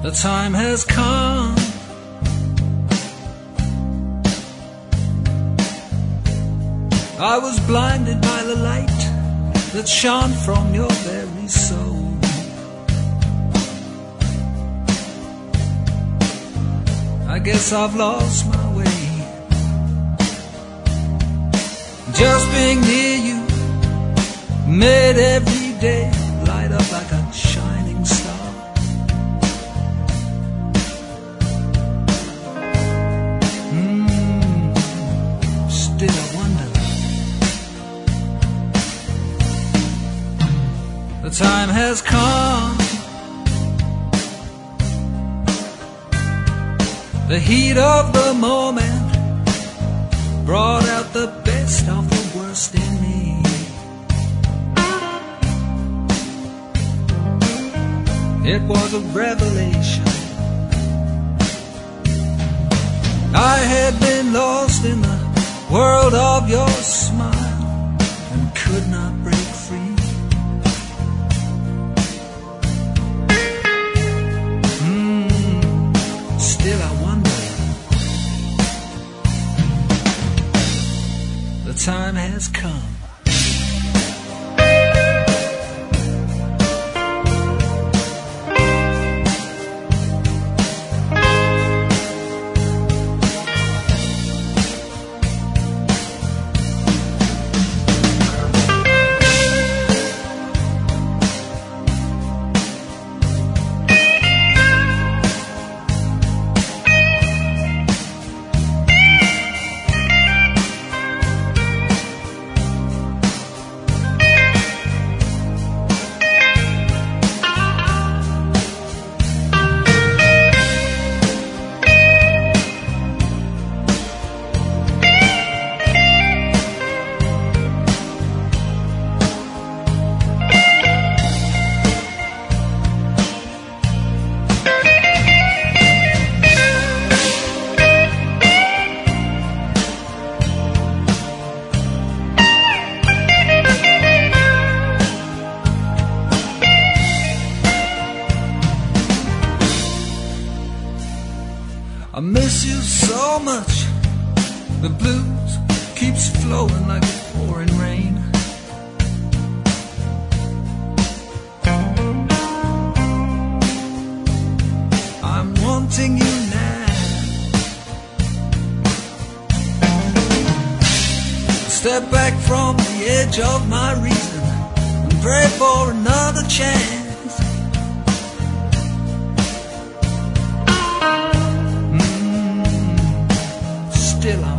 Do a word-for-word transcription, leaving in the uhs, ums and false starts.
The time has come. I was blinded by the light that shone from your very soul. I guess I've lost my way. Just being near you made every day light up like a shining star. Mm, still I wonder. The time has come. The heat of the moment brought out the best of the worst in me. It was a revelation. I had been lost in the world of your smile and could not break free. Mm, still I wonder. The time has come. I miss you so much. The blues keeps flowing like pouring rain. I'm wanting you now. Step back from the edge of my reason and pray for another chance. Still